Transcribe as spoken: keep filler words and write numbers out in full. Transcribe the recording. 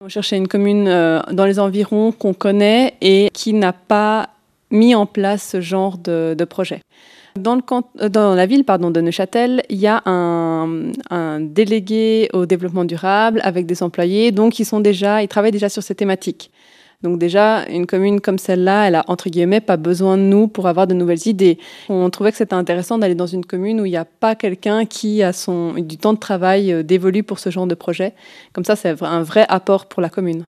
On cherchait une commune euh, dans les environs qu'on connaît et qui n'a pas mis en place ce genre de, de projet. Dans, le, can- dans la ville pardon, de Neuchâtel, il y a un, un délégué au développement durable avec des employés, donc ils, sont déjà, ils travaillent déjà sur ces thématiques. Donc déjà, une commune comme celle-là, elle a entre guillemets pas besoin de nous pour avoir de nouvelles idées. On trouvait que c'était intéressant d'aller dans une commune où il n'y a pas quelqu'un qui a son, du temps de travail euh, dévolu pour ce genre de projet. Comme ça, c'est un vrai apport pour la commune.